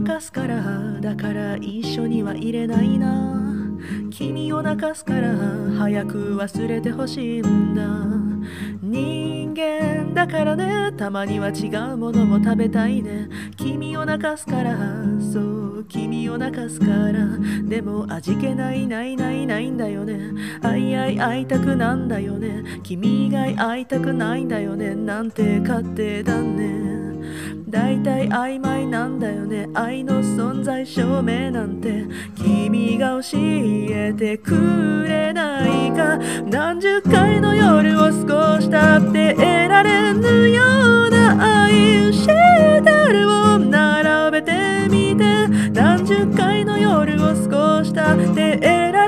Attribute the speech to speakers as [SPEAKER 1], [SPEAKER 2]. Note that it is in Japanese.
[SPEAKER 1] 泣かすからだから一緒にはいれないな。君を泣かすから早く忘れてほしいんだ。人間だからね、たまには違うものも食べたいね。君を泣かすから、そう君を泣かすから。でも味気ないないないないんだよね。会いたくなんだよね。君以外会いたくないんだよね。なんて勝手だね。だいたい曖昧なんだよね。愛の存在証明なんて君が教えてくれないか。何十回の夜を過ごしたって得られぬような愛シェダルを並べてみて。何十回の夜を過ごしたって得られ